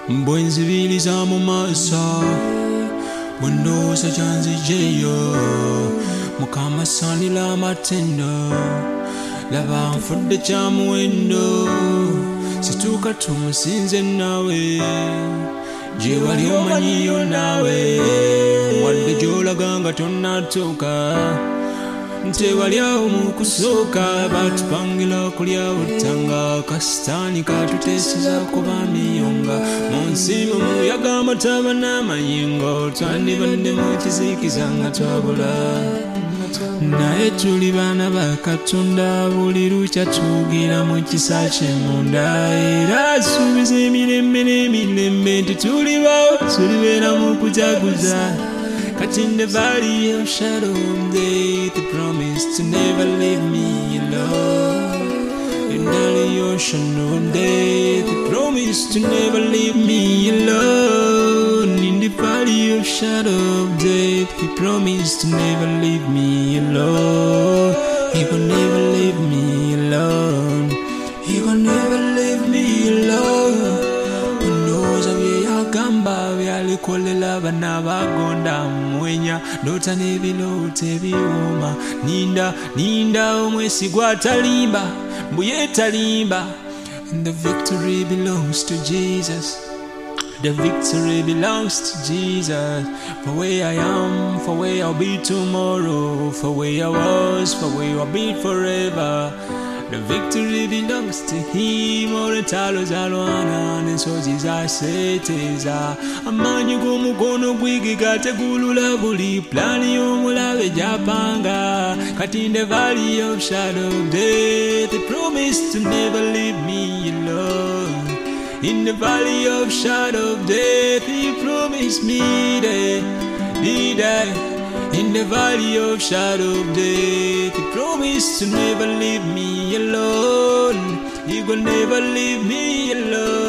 mbwenzibiriza mu maaso bwendowooza gyanzijeyo mukama saanira amatendo laba nfudde kya muwendo situuka tumusinze naawe gye wali omanyiyo naawe wadde gy'olaga nga tonnatuuka ntewali awo mu kusooka batupangira okulya butanga kasitaani katuteeseza kuba miyonga mu nsi mu muyaga amataba n'amayingo twandibadde mu kizikiza nga twabula naye tuli baana ba Katonda buli lukya tuwugira mu kisa ky'emunda era asuubiza emirembe n'emirembe nti tulibawo tulibeera mu kujaguza. Cut in the valley of shadow of death, He promised to never leave me alone. In the ocean of death, He promised to never leave me alone. In the valley of shadow of death, He promised to never leave me alone. He will never leave me alone. He will never leave me alone. Gamba byalikolela bana bagonda mwenya ndota n'ebirooto ebiwooma ninda omwesigwa talimba mbuye talimba. And the victory belongs to Jesus. The victory belongs to Jesus. For where I am, for where I'll be tomorrow, for where I was, for where I'll be forever. The victory belongs to Him. Olutalo zalwana n'ensozi zaseeteza amaanyi g'omukono gwe gategulula buli pulaani y'omulabe gy'apanga. Kati in the valley of shadow of death, He promised to never leave me alone. In the valley of shadow of death, He promised me that in the valley of shadow of death, He promised to never leave me alone. He will never leave me alone.